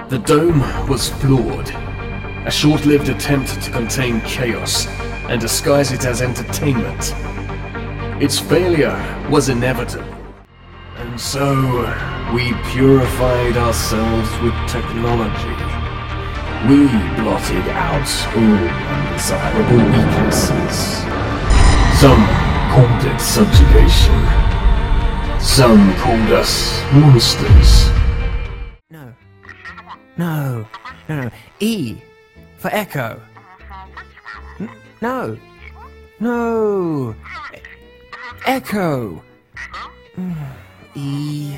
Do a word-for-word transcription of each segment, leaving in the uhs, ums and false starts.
The dome was flawed. A short-lived attempt to contain chaos and disguise it as entertainment. Its failure was inevitable. And so, we purified ourselves with technology. We blotted out all undesirable weaknesses. Some called it subjugation. Some called us monsters. No. No. No, no. E. For echo. N- no. No. E- echo. Mm. E.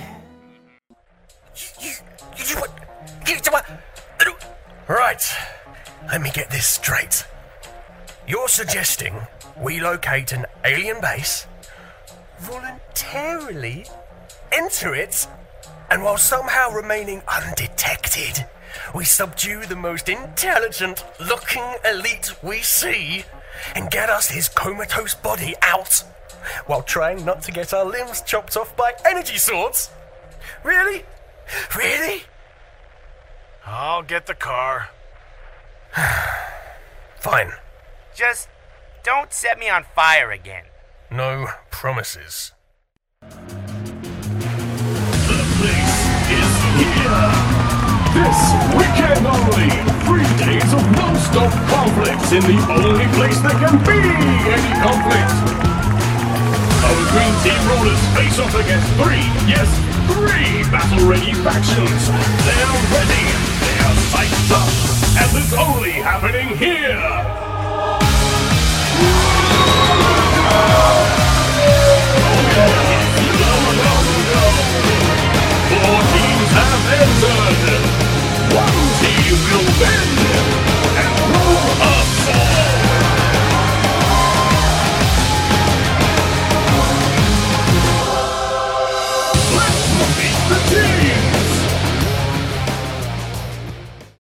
Right, let me get this straight. You're suggesting we locate an alien base, voluntarily enter it, and while somehow remaining undetected, we subdue the most intelligent-looking elite we see and get us his comatose body out, while trying not to get our limbs chopped off by energy swords? Really? Really? I'll get the car. Fine. Just don't set me on fire again. No promises. The place is here! This weekend only! Three days of non-stop conflicts in the only place there can be any conflict! Our Green Team Rollers face off against three, yes, three battle-ready factions! They're ready! They are psyched up! And it's only happening here!